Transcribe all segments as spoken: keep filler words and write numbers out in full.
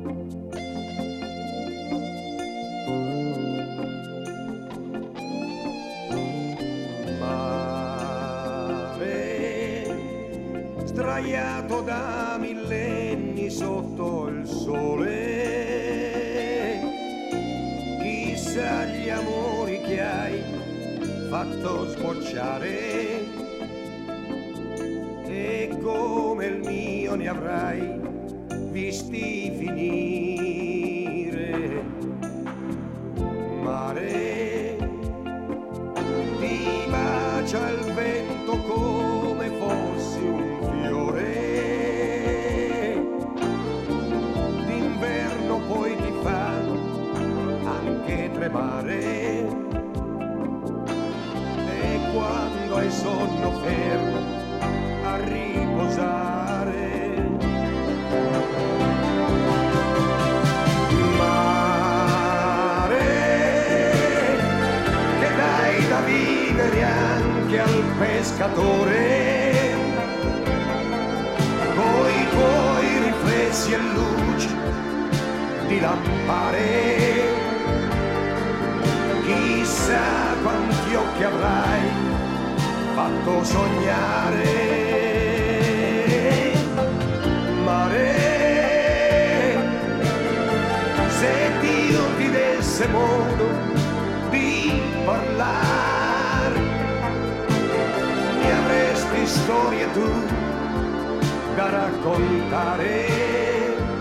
Sdraiato da millenni sotto il sole, chissà gli amori che hai fatto sbocciare e come il mio ne avrai visti finire. Mare, ti bacia il vento come fossi un fiore, d'inverno poi ti fa anche tremare, e quando hai sonno fermo a riposare. Mare, che dai da vivere anche al pescatore, coi tuoi riflessi e luci di lampare. Chissà quanti occhi avrai fatto sognare. Mare, se Dio ti desse modo di parlare, mi avresti storie tu da raccontare,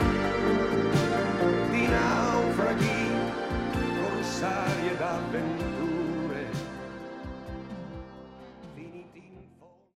di naufraghi, corsari ed avventure.